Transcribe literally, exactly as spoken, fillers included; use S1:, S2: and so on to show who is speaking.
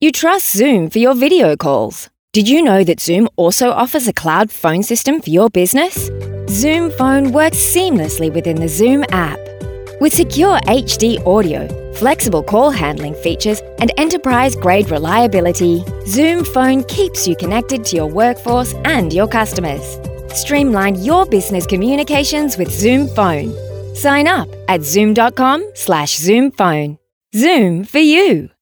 S1: You trust Zoom for your video calls. Did you know that Zoom also offers a cloud phone system for your business? Zoom Phone works seamlessly within the Zoom app. With secure H D audio, flexible call handling features, and enterprise-grade reliability, Zoom Phone keeps you connected to your workforce and your customers. Streamline your business communications with Zoom Phone. Sign up at zoom dot com slash zoom phone. Zoom for you.